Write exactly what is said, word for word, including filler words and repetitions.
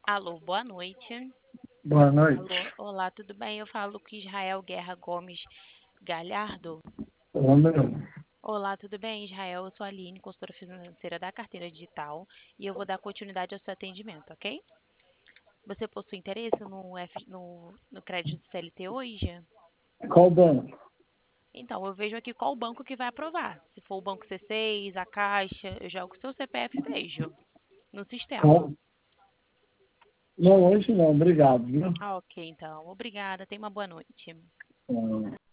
Alô, boa noite. Boa noite. Alô, olá, tudo bem? Eu falo com Israel Guerra Gomes Galhardo. Olá, meu. Olá, tudo bem, Israel? Eu sou a Aline, consultora financeira da Carteira Digital, e eu vou dar continuidade ao seu atendimento, ok? Você possui interesse no, F, no, no crédito C L T hoje? Qual banco? Então, eu vejo aqui qual banco que vai aprovar. Se for o Banco C seis, a Caixa, eu jogo o seu C P F e vejo no sistema. Qual? Não, hoje não, obrigado, viu? Ah, ok, então. Obrigada. Tenha uma boa noite. Ah,